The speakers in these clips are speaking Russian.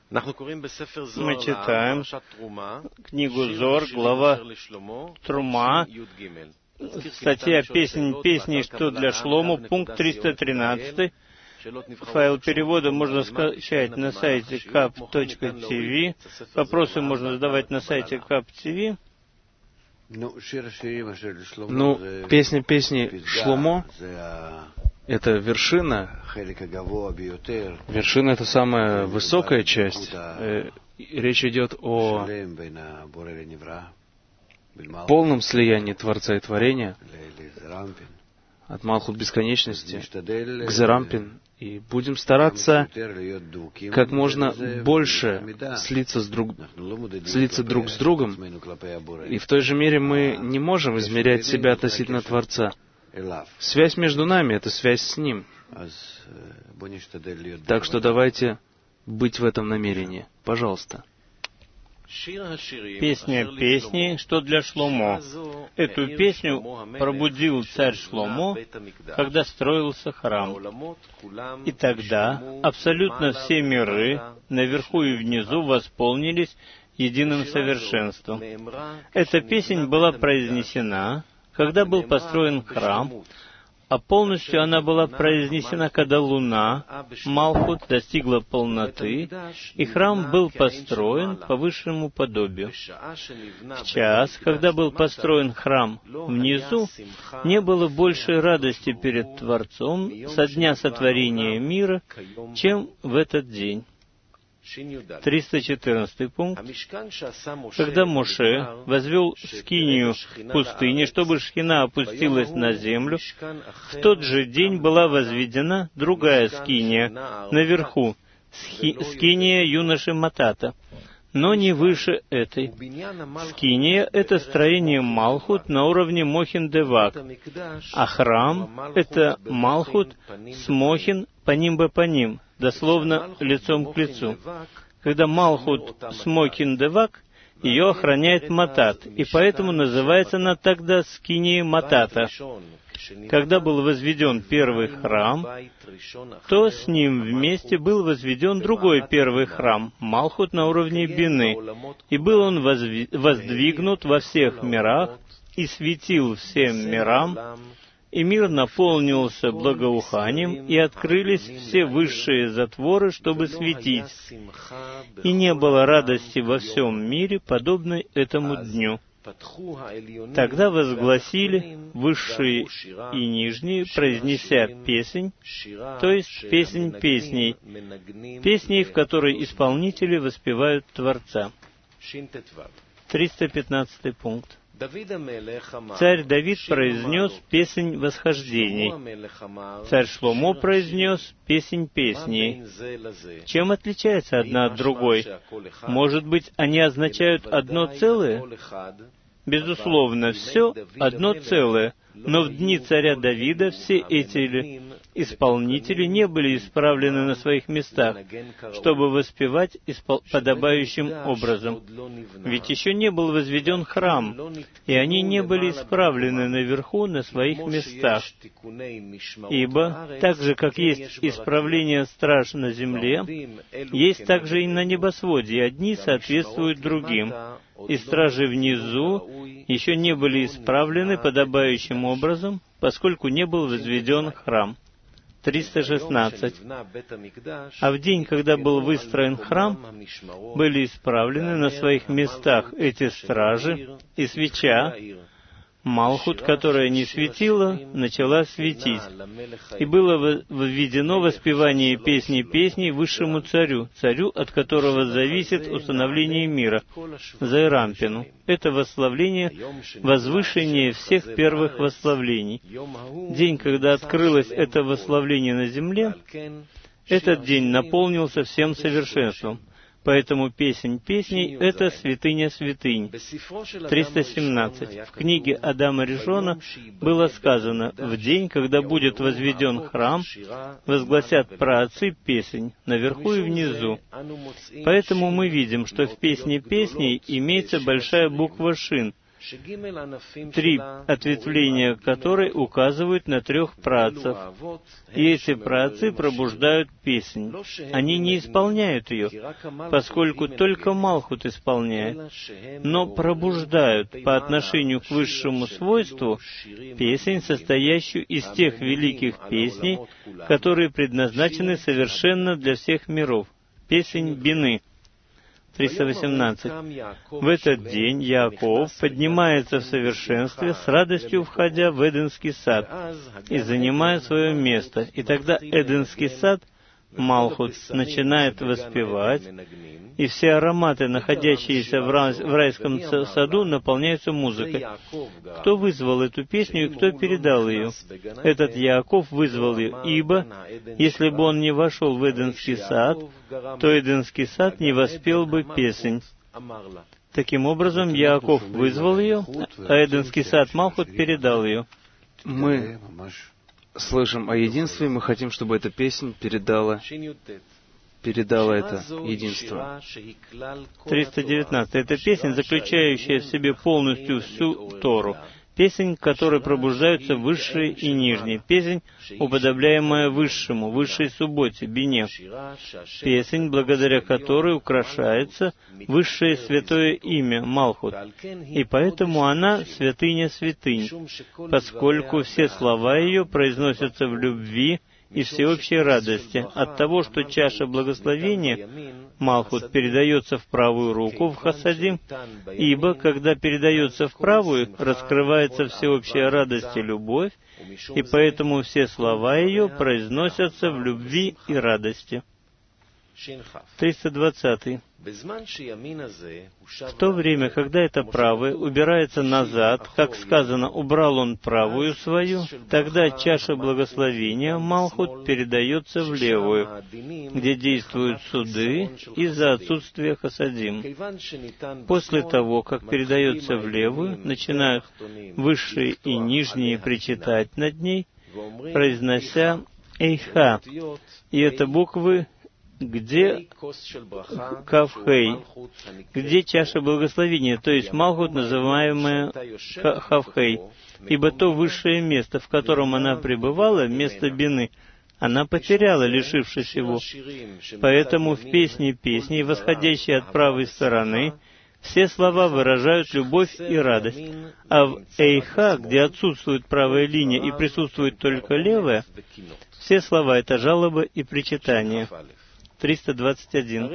Мы читаем книгу Зор, глава Трума, статья «Песни, что для Шломо», пункт 313. Файл перевода можно скачать на сайте kap.tv. Вопросы можно задавать на сайте kap.tv. Песни Шломо — это вершина. Вершина — это самая высокая часть. Речь идет о полном слиянии Творца и Творения, от Малхут бесконечности к Зерампин. И будем стараться как можно больше слиться друг с другом. И в той же мере мы не можем измерять себя относительно Творца. Связь между нами — это связь с Ним. Так что давайте быть в этом намерении. Пожалуйста. Песня песней, что для Шломо. Эту песню пробудил царь Шломо, когда строился храм. И тогда абсолютно все миры, наверху и внизу, восполнились единым совершенством. Эта песнь была произнесена, когда был построен храм, а полностью она была произнесена, когда луна, Малхут, достигла полноты, и храм был построен по высшему подобию. В час, когда был построен храм внизу, не было большей радости перед Творцом со дня сотворения мира, чем в этот день. 314 пункт. Когда Моше возвел скинию в пустыне, чтобы шхина опустилась на землю, в тот же день была возведена другая скиния наверху, скиния юноши Матата, но не выше этой. Скиния — это строение Малхут на уровне Мохин-Девак, а храм — это Малхут с Мохин паним-бе-паним, дословно лицом к лицу. Когда Малхут с Мохин-Девак, ее охраняет Матат, и поэтому называется она тогда скинией Матата. Когда был возведен первый храм, то с ним вместе был возведен другой первый храм, Малхут на уровне Бины, и был он воздвигнут во всех мирах и светил всем мирам, и мир наполнился благоуханием, и открылись все высшие затворы, чтобы светить. И не было радости во всем мире, подобной этому дню. Тогда возгласили высшие и нижние, произнеся песнь, то есть песнь песней, песней, в которой исполнители воспевают Творца. 315 пункт. Царь Давид произнес песнь восхождений. Царь Шломо произнес песнь песней. Чем отличается одна от другой? Может быть, они означают одно целое? Безусловно, все одно целое. Но в дни царя Давида все эти исполнители не были исправлены на своих местах, чтобы воспевать подобающим образом. Ведь еще не был возведен храм, и они не были исправлены наверху на своих местах. Ибо, так же, как есть исправление страж на земле, есть также и на небосводе, и одни соответствуют другим. И стражи внизу еще не были исправлены подобающим образом, поскольку не был возведен храм. 316. А в день, когда был выстроен храм, были исправлены на своих местах эти стражи, и свеча, Малхут, которая не светила, начала светить. И было введено воспевание песни песней высшему царю, царю, от которого зависит установление мира, Зерампину. Это восславление, возвышение всех первых восславлений. День, когда открылось это восславление на земле, этот день наполнился всем совершенством. Поэтому песнь песней — это святыня святынь. 317. В книге Адама Ришона было сказано: «В день, когда будет возведен храм, возгласят праотцы песнь наверху и внизу». Поэтому мы видим, что в песне песней имеется большая буква «шин», 3 ответвления которой указывают на 3 праотцев. И эти праотцы пробуждают песнь. Они не исполняют ее, поскольку только Малхут исполняет, но пробуждают по отношению к высшему свойству песнь, состоящую из тех великих песней, которые предназначены совершенно для всех миров. Песнь Бины. 318. В этот день Яаков поднимается в совершенстве, с радостью входя в Эденский сад и занимая свое место. И тогда Эденский сад, Малхут, начинает воспевать, и все ароматы, находящиеся в райском саду, наполняются музыкой. Кто вызвал эту песню и кто передал ее? Этот Яаков вызвал ее, ибо, если бы он не вошел в Эденский сад, то Эденский сад не воспел бы песнь. Таким образом, Яаков вызвал ее, а Эденский сад Малхут передал ее. Мы слышим о единстве, мы хотим, чтобы эта песня передала это единство. 319. Это песня, заключающая в себе полностью всю Тору. Песнь, к которой пробуждаются высшие и нижние. Песнь, уподобляемая высшему, высшей субботе, Бине. Песнь, благодаря которой украшается высшее святое имя, Малхут. И поэтому она святыня святынь, поскольку все слова ее произносятся в любви и всеобщей радости от того, что чаша благословения, Малхут, передается в правую руку, в Хасадим, ибо, когда передается в правую, раскрывается всеобщая радость и любовь, и поэтому все слова ее произносятся в любви и радости. 320. В то время, когда это правое убирается назад, как сказано, убрал он правую свою, тогда чаша благословения, Малхут, передается в левую, где действуют суды из-за отсутствия Хасадим. После того, как передается в левую, начинают высшие и нижние причитать над ней, произнося «Эйха», и это буквы, где Кавхей, где чаша благословения, то есть Малхут, называемая Хавхей, ибо то высшее место, в котором она пребывала, место Бины, она потеряла, лишившись его. Поэтому в песне песней, восходящей от правой стороны, все слова выражают любовь и радость, а в Эйха, где отсутствует правая линия и присутствует только левая, все слова — это жалоба и причитание. 321.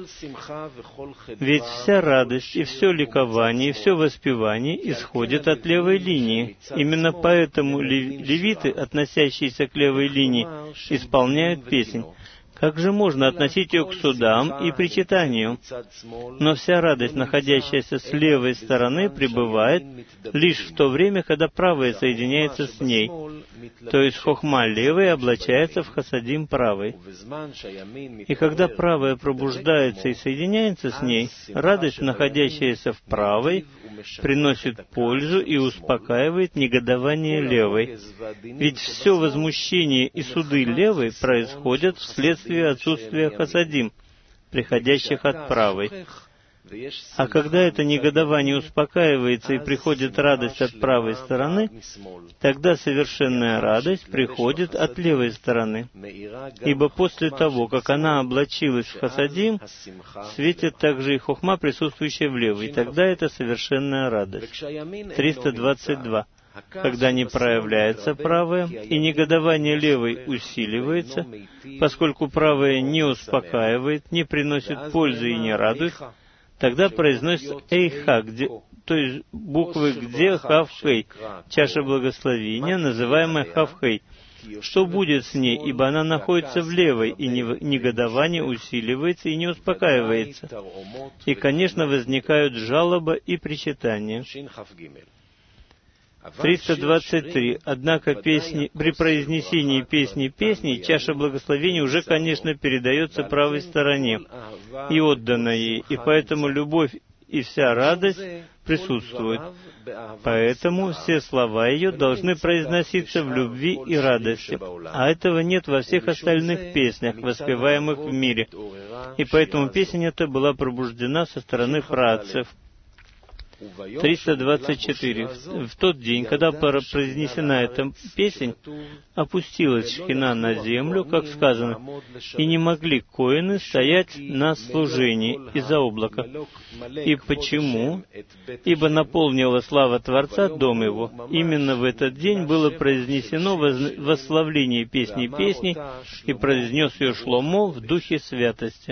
Ведь вся радость и все ликование, и все воспевание исходит от левой линии. Именно поэтому левиты, относящиеся к левой линии, исполняют песнь. Как же можно относить ее к судам и причитанию? Но вся радость, находящаяся с левой стороны, пребывает лишь в то время, когда правая соединяется с ней. То есть хохма левой облачается в хасадим правой. И когда правая пробуждается и соединяется с ней, радость, находящаяся в правой, приносит пользу и успокаивает негодование левой. Ведь все возмущение и суды левой происходят вследствие отсутствия хасадим, приходящих от правой. А когда это негодование успокаивается и приходит радость от правой стороны, тогда совершенная радость приходит от левой стороны. Ибо после того, как она облачилась в хасадим, светит также и хохма, присутствующая в левой, и тогда это совершенная радость. 322. Когда не проявляется правое, и негодование левой усиливается, поскольку правое не успокаивает, не приносит пользы и не радует, тогда произносится «Эйха», то есть буквы «где» Хавхей, чаша благословения, называемая Хавхей. Что будет с ней, ибо она находится в левой, и негодование усиливается и не успокаивается. И, конечно, возникают жалоба и причитания. 323. Однако при произнесении песней, чаша благословения уже, конечно, передается правой стороне и отдана ей, и поэтому любовь и вся радость присутствуют. Поэтому все слова ее должны произноситься в любви и радости, а этого нет во всех остальных песнях, воспеваемых в мире. И поэтому песня эта была пробуждена со стороны праотцев. 324. В тот день, когда произнесена эта песнь, опустилась Шхина на землю, как сказано, и не могли коэны стоять на служении из-за облака. И почему? Ибо наполнила слава Творца дом его. Именно в этот день было произнесено восславление песни песней, и произнес ее Шломо в духе святости.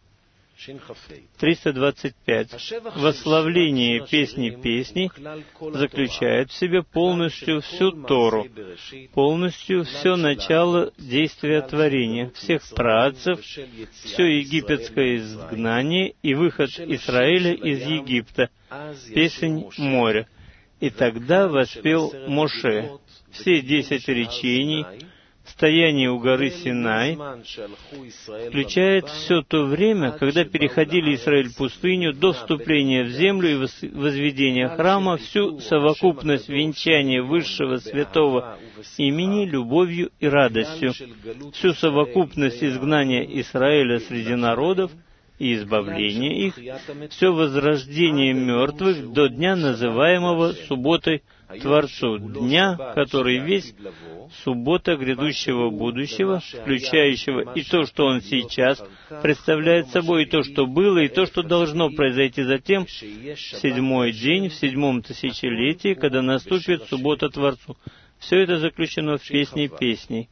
325. Восславление песни песней заключает в себе полностью всю Тору, полностью все начало действия творения, всех праотцев, все египетское изгнание и выход Израиля из Египта, песнь моря. И тогда воспел Моше все 10 речений, стояние у горы Синай, включает все то время, когда переходили Израиль пустыню до вступления в землю и возведения храма, всю совокупность венчания высшего святого имени любовью и радостью, всю совокупность изгнания Израиля среди народов и избавления их, все возрождение мертвых до дня, называемого субботой Творцу, дня, который весь суббота грядущего будущего, включающего и то, что он сейчас представляет собой, и то, что было, и то, что должно произойти затем, в 7-й день, в 7-м тысячелетии, когда наступит суббота Творцу. Все это заключено в песне песней.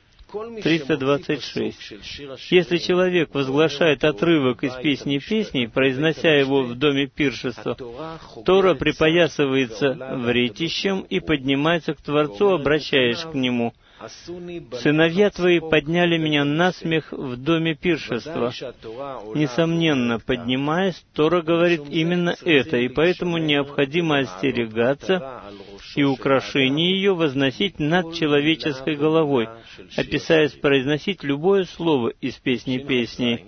326. Если человек возглашает отрывок из песни песней, произнося его в доме пиршества, Тора припоясывается вретищем и поднимается к Творцу, обращаясь к Нему. «Сыновья твои подняли меня на смех в доме пиршества». Несомненно, поднимаясь, Тора говорит именно это, и поэтому необходимо остерегаться и украшение ее возносить над человеческой головой, описаясь произносить любое слово из песни песней.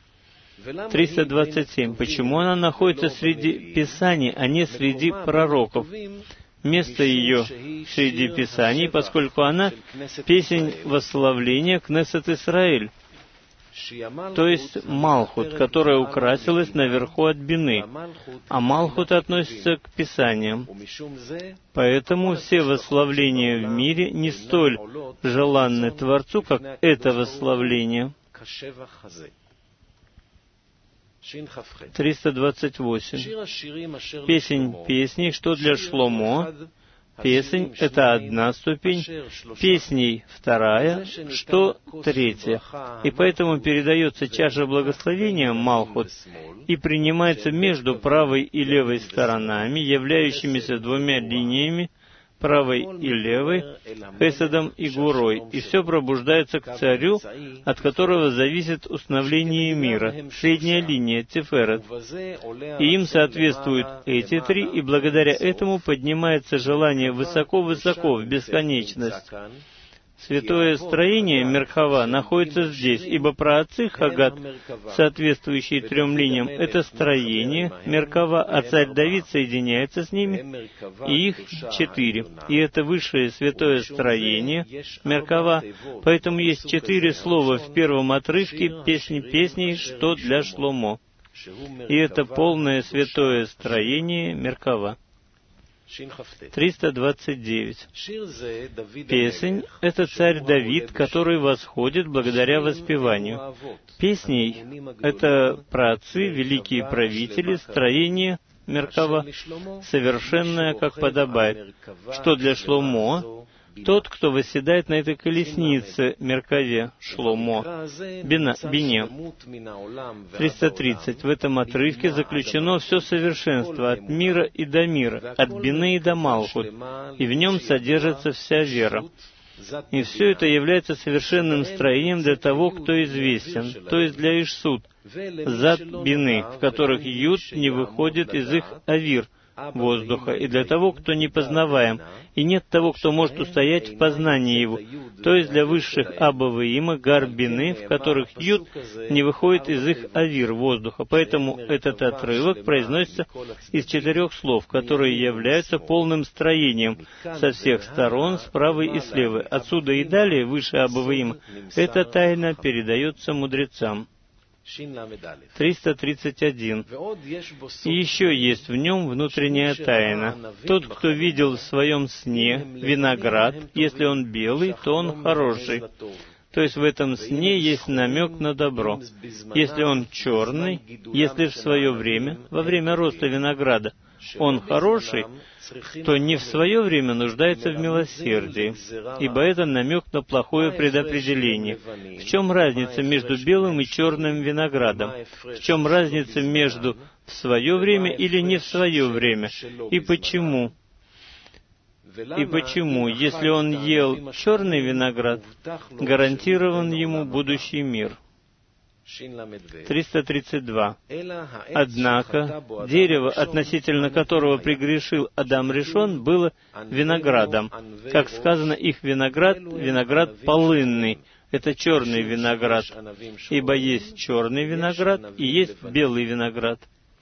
327. Почему она находится среди Писаний, а не среди пророков? Место ее среди Писаний, поскольку она песнь восславления Кнесет Исраэль, то есть Малхут, которая украсилась наверху от бины, а Малхут относится к Писаниям. Поэтому все восславления в мире не столь желанны Творцу, как это восславление. 328. Песнь песней, что для Шломо. Песнь — это одна ступень, песней — вторая, что третья. И поэтому передается чаша благословения Малхут и принимается между правой и левой сторонами, являющимися двумя линиями, правой и левой, Хесадом и Гурой, и все пробуждается к царю, от которого зависит установление мира, средняя линия, Тиферет. И им соответствуют эти три, и благодаря этому поднимается желание высоко-высоко, в бесконечность. Святое строение Меркава находится здесь, ибо праотцы Хагат, соответствующие трем линиям, это строение Меркава, а царь Давид соединяется с ними, и их 4. И это высшее святое строение Меркава, поэтому есть 4 слова в первом отрывке песни песней, что для Шломо. И это полное святое строение Меркава. 329. Песнь — это царь Давид, который восходит благодаря воспеванию. Песней — это праотцы, великие правители, строение Меркава, совершенное, как подобает. Что для Шломо? Тот, кто восседает на этой колеснице, Меркаве, Шломо, Бине. 330. В этом отрывке заключено все совершенство от мира и до мира, от Бины и до Малхут, и в нем содержится вся вера. И все это является совершенным строением для того, кто известен, то есть для Ишсут, зад Бины, в которых Юд не выходит из их авир, воздуха, и для того, кто не познаваем, и нет того, кто может устоять в познании его, то есть для высших Абба и Има, гар Бины, в которых Юд не выходит из их авир, воздуха. Поэтому этот отрывок произносится из 4 слов, которые являются полным строением со всех сторон, справа и слева. Отсюда и далее, выше Абба и Има, эта тайна передается мудрецам. 331. И еще есть в нем внутренняя тайна. Тот, кто видел в своем сне виноград, если он белый, то он хороший. То есть в этом сне есть намек на добро. Если он черный, если в свое время, во время роста винограда, он хороший, то не в свое время нуждается в милосердии, ибо это намек на плохое предопределение. В чем разница между белым и черным виноградом? В чем разница между в свое время или не в свое время? И почему? И почему, если он ел черный виноград, гарантирован ему будущий мир? 332. Однако дерево, относительно которого прегрешил Адам Ришон, было виноградом. Как сказано, их виноград полынный. Это черный виноград, ибо есть черный виноград и есть белый виноград.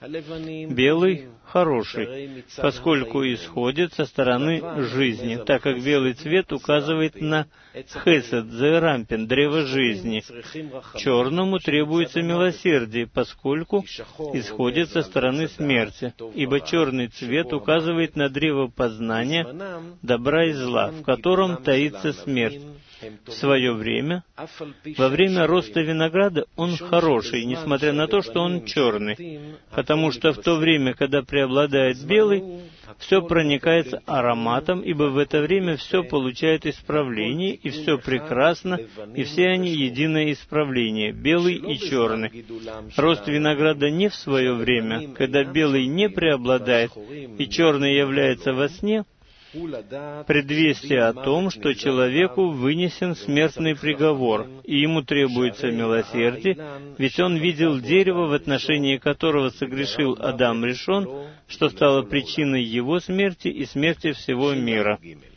Белый хороший, поскольку исходит со стороны жизни, так как белый цвет указывает на хесед, зерампин, древо жизни. Черному требуется милосердие, поскольку исходит со стороны смерти, ибо черный цвет указывает на древо познания добра и зла, в котором таится смерть. В свое время, во время роста винограда, он хороший, несмотря на то, что он черный, потому что в то время, когда преобладает белый, все проникается ароматом, ибо в это время все получает исправление, и все прекрасно, и все они единое исправление, белый и черный. Рост винограда не в свое время, когда белый не преобладает, и черный является во сне, предвестие о том, что человеку вынесен смертный приговор, и ему требуется милосердие, ведь он видел дерево, в отношении которого согрешил Адам Ришон, что стало причиной его смерти и смерти всего мира.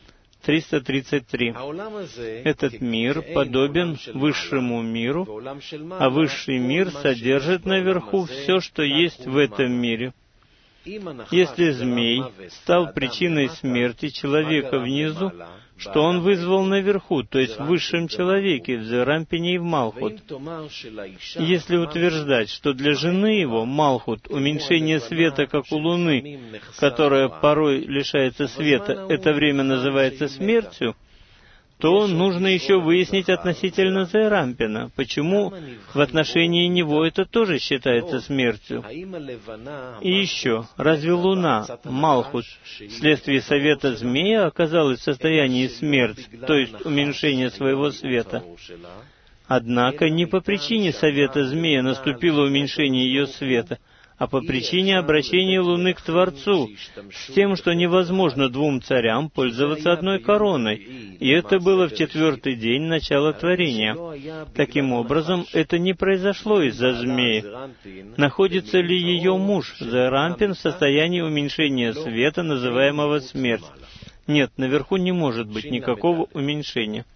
333. Этот мир подобен высшему миру, а высший мир содержит наверху все, что есть в этом мире. Если змей стал причиной смерти человека внизу, что он вызвал наверху, то есть в высшем человеке, в Зерампине и в Малхут? Если утверждать, что для жены его, Малхут, уменьшение света, как у Луны, которая порой лишается света, это время называется смертью, то нужно еще выяснить относительно Зерампина, почему в отношении него это тоже считается смертью. И еще, разве Луна, Малхут, вследствие совета змея оказалась в состоянии смерти, то есть уменьшения своего света? Однако не по причине совета змея наступило уменьшение ее света, а по причине обращения Луны к Творцу, с тем, что невозможно двум царям пользоваться одной короной, и это было в 4-й день начала творения. Таким образом, это не произошло из-за змеи. Находится ли ее муж, Зерампин, в состоянии уменьшения света, называемого смерть? Нет, наверху не может быть никакого уменьшения.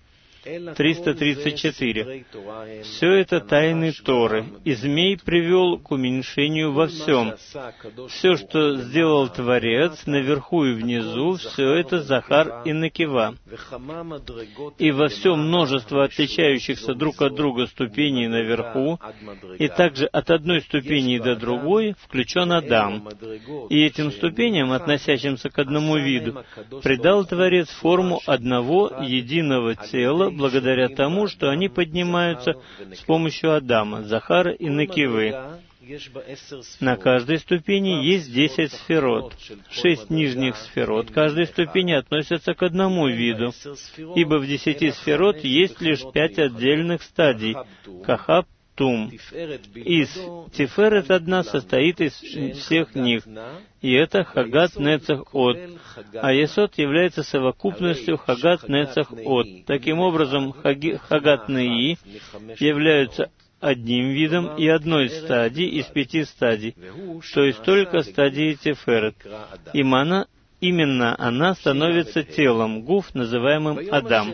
334. Все это тайны Торы, и змей привел к уменьшению во всем. Все, что сделал Творец, наверху и внизу, все это Захар и Некива. И во всем множество отличающихся друг от друга ступеней наверху, и также от одной ступени до другой включен Адам. И этим ступеням, относящимся к одному виду, придал Творец форму одного единого тела, благодаря тому, что они поднимаются с помощью Адама, Захара и Некивы. На каждой ступени есть 10 сферот. 6 нижних сферот каждой ступени относятся к одному виду, ибо в 10 сферот есть лишь 5 отдельных стадий — Кахаб, Тум. Тиферет одна состоит из всех них, и это Хагат Нецах От, а Есод является совокупностью Хагат Нецах От. Таким образом, Хагат Неи являются одним видом и одной стадией из 5 стадий, то есть только стадии Тиферет. Именно она становится телом, гуф, называемым Адам.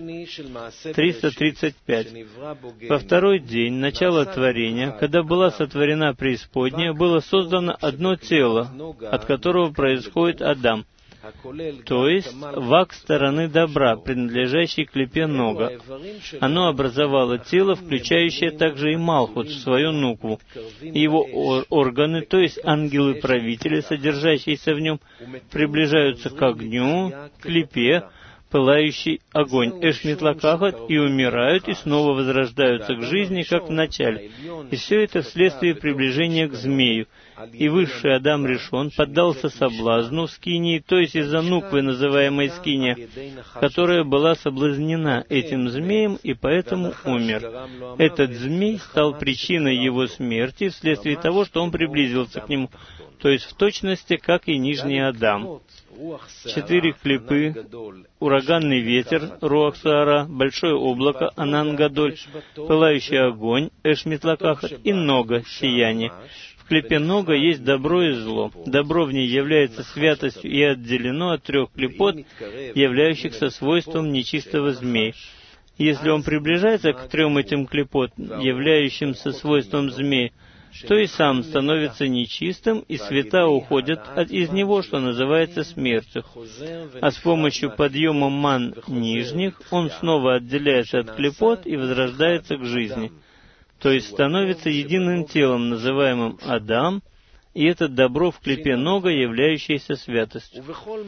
335. Во 2-й день начала творения, когда была сотворена преисподняя, было создано одно тело, от которого происходит Адам. то есть вак стороны добра, принадлежащий клипе Нога. Оно образовало тело, включающее также и Малхут в свою нукву. Его органы, то есть ангелы-правители, содержащиеся в нем, приближаются к огню, клипе, пылающий огонь Эш-Митлакахат, и умирают, и снова возрождаются к жизни, как в начале. И все это вследствие приближения к змею. И высший Адам Ришон поддался соблазну в скинии, то есть из-за нуквы, называемой скиния, которая была соблазнена этим змеем, и поэтому умер. Этот змей стал причиной его смерти вследствие того, что он приблизился к нему, то есть в точности, как и нижний Адам. 4 клипы, ураганный ветер, Руах Саара, большое облако, Анан Гадоль, пылающий огонь, Эш-Митлакахат, и Нога, сияние. В клипе Нога есть добро и зло. Добро в ней является святостью и отделено от 3 клипот, являющихся свойством нечистого змея. Если он приближается к 3 этим клипот, являющимся свойством змея, то и сам становится нечистым, и света уходят из него, что называется смертью. А с помощью подъема ман нижних он снова отделяется от клипот и возрождается к жизни, то есть становится единым телом, называемым Адам, и это добро в клипе Нога, являющееся святостью.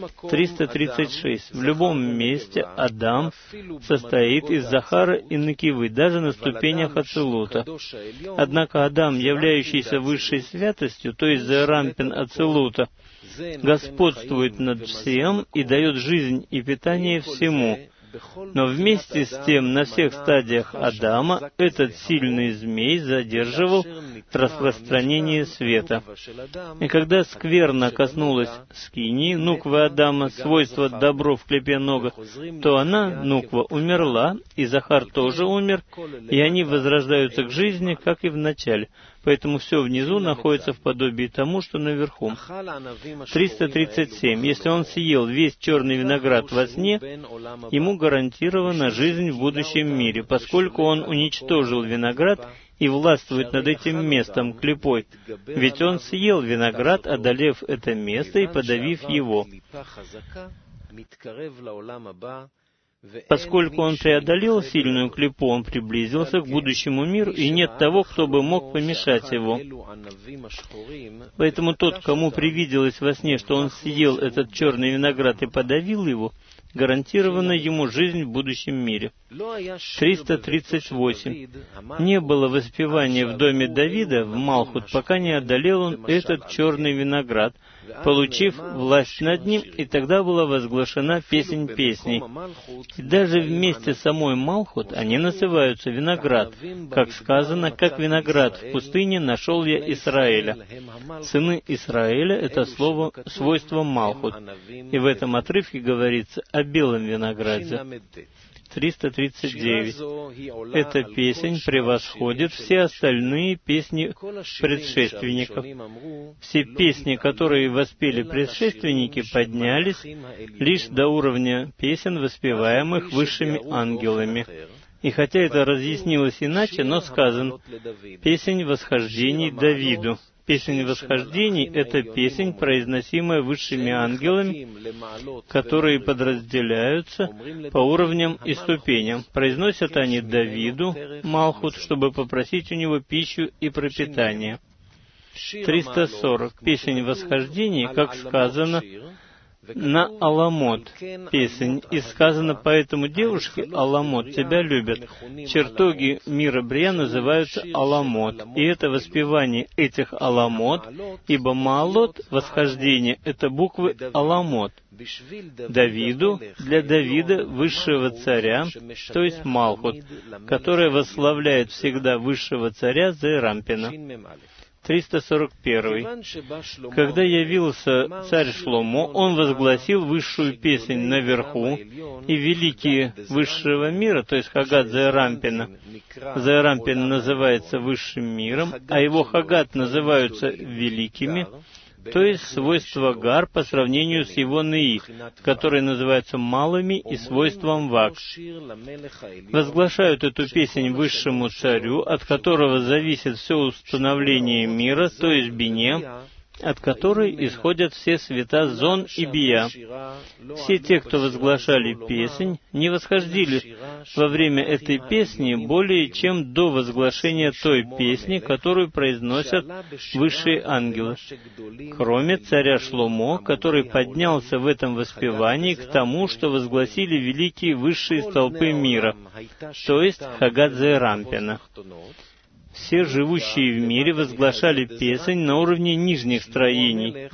336. В любом месте Адам состоит из Захара и Накивы, даже на ступенях Ацилута. Однако Адам, являющийся высшей святостью, то есть Зерампин Ацилута, господствует над всем и дает жизнь и питание всему. Но вместе с тем, на всех стадиях Адама, этот сильный змей задерживал распространение света. И когда скверна коснулась скинии, нуквы Адама, свойства добро в клипе Нога, то она, нуква, умерла, и Захар тоже умер, и они возрождаются к жизни, как и в начале. Поэтому все внизу находится в подобии тому, что наверху. 337. Если он съел весь черный виноград во сне, ему гарантирована жизнь в будущем мире, поскольку он уничтожил виноград и властвует над этим местом, клипой. Ведь он съел виноград, одолев это место и подавив его. Поскольку он преодолел сильную клипу, он приблизился к будущему миру, и нет того, кто бы мог помешать его. Поэтому тот, кому привиделось во сне, что он съел этот черный виноград и подавил его, гарантирована ему жизнь в будущем мире. 338. Не было воспевания в доме Давида, в Малхут, пока не одолел он этот черный виноград, получив власть над ним, и тогда была возглашена песнь песней. И даже вместе самой Малхут они называются виноград, как сказано, как виноград в пустыне нашел я Исраэля. Сыны Исраэля — это слово, свойство Малхут. И в этом отрывке говорится о белом винограде. 339. Эта песнь превосходит все остальные песни предшественников. Все песни, которые воспели предшественники, поднялись лишь до уровня песен, воспеваемых высшими ангелами. И хотя это разъяснилось иначе, но сказано «песнь восхождений Давиду». Песнь восхождений — это песнь, произносимая высшими ангелами, которые подразделяются по уровням и ступеням. Произносят они Давиду, Малхут, чтобы попросить у него пищу и пропитание. 340. Песнь восхождений, как сказано, на Аламот песнь, и сказано: поэтому девушки Аламот тебя любят. Чертоги мира Брия называются Аламот, и это воспевание этих Аламот, ибо Маалот, восхождение, это буквы Аламот. Давиду, для Давида, высшего царя, то есть Малхут, которая восславляет всегда высшего царя Зерампина. 341. Когда явился царь Шломо, он возгласил высшую песнь наверху, и великие высшего мира, то есть Хагат Зерампина. Зерампин называется высшим миром, а его Хагат называются великими, то есть свойства Гар по сравнению с его Неи, которые называются малыми и свойством Вак. Возглашают эту песнь высшему царю, от которого зависит все установление мира, то есть Бине, от которой исходят все света Зон и Бия. Все те, кто возглашали песнь, не восходили во время этой песни более чем до возглашения той песни, которую произносят высшие ангелы, кроме царя Шломо, который поднялся в этом воспевании к тому, что возгласили великие высшие столпы мира, то есть Хагат Зеэрампина. Все живущие в мире возглашали песнь на уровне нижних строений,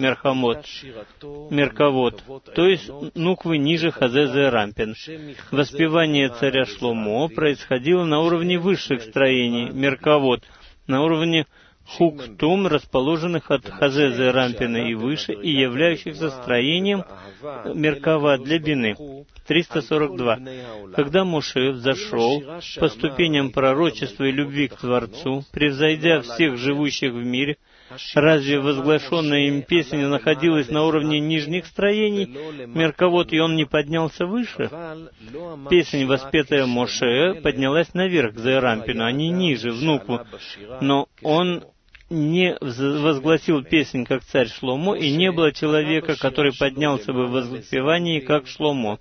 Меркавот, то есть нуквы ниже Хазе Зеэрампин. Воспевание царя Шломо происходило на уровне высших строений, Меркавот, на уровне Хуктум, расположенных от Хазе Зеэрампина и выше, и являющихся строением Меркава для Бины. 342. Когда Моше взошел по ступеням пророчества и любви к Творцу, превзойдя всех живущих в мире, разве возглашенная им песня находилась на уровне нижних строений, Меркавот, и он не поднялся выше? Песня, воспетая Моше, поднялась наверх к Зеэрампину, а не ниже, в Нукву. Но он не возгласил песнь, как царь Шломо, и не было человека, который поднялся бы в воспевании, как Шломо.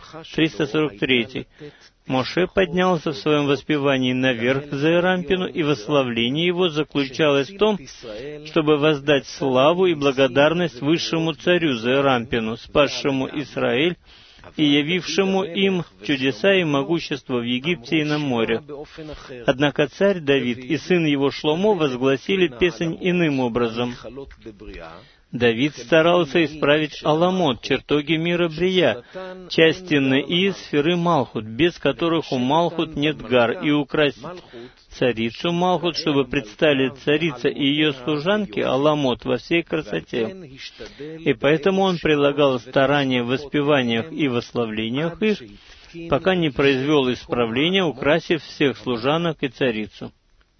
343. Моше поднялся в своем воспевании наверх к Зеэрампину, и восславление его заключалось в том, чтобы воздать славу и благодарность высшему царю Зеэрампину, спасшему Израиль и явившему им чудеса и могущество в Египте и на море. Однако царь Давид и сын его Шломо возгласили песнь иным образом. Давид старался исправить Аламот, чертоги мира Брия, части Неи, сферы Малхут, без которых у Малхут нет гар, и украсить царицу Малхут, чтобы предстали царица и ее служанки Аламот во всей красоте. И поэтому он прилагал старания в воспеваниях и восславлениях их, пока не произвел исправления, украсив всех служанок и царицу.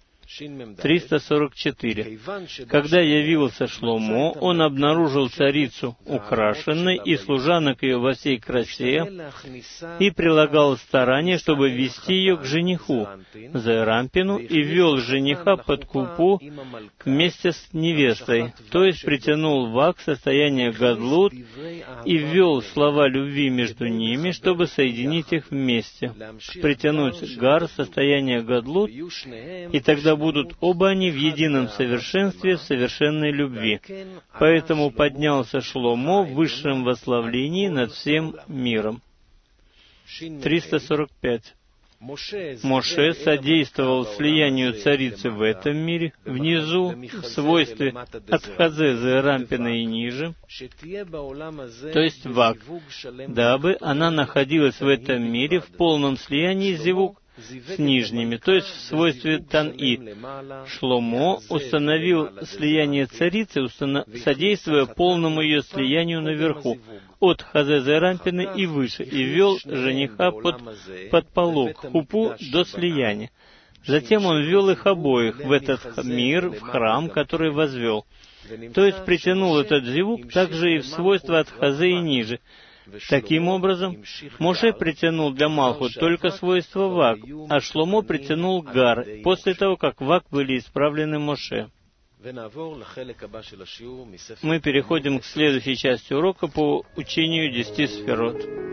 344. Когда явился Шломо, он обнаружил царицу украшенной и служанок ее во всей красе, и прилагал старания, чтобы ввести ее к жениху, Зеэрампину, и ввел жениха под купу вместе с невестой, то есть притянул в акт состояние гадлут и ввел слова любви между ними, чтобы соединить их вместе, притянуть гар, состояние гадлут, и тогда будут оба они в едином совершенстве, в совершенной любви. Поэтому поднялся Шломо в высшем восславлении над всем миром. 345. Моше содействовал слиянию царицы в этом мире, внизу, в свойстве от Хазе Зеэрампина и ниже, то есть Вак, дабы она находилась в этом мире в полном слиянии Зевук с нижними, то есть в свойстве Тан-И. Шломо установил слияние царицы, содействуя полному ее слиянию наверху, от Хазе Зеэрампина и выше, и ввел жениха под полог, хупу, до слияния. Затем он ввел их обоих в этот мир, в храм, который возвел. То есть притянул этот зевук также и в свойства от Хазе и ниже. Таким образом, Моше притянул для Малхут только свойства Вак, а Шломо притянул Гар, после того, как Вак были исправлены Моше. Мы переходим к следующей части урока по учению 10 сферот.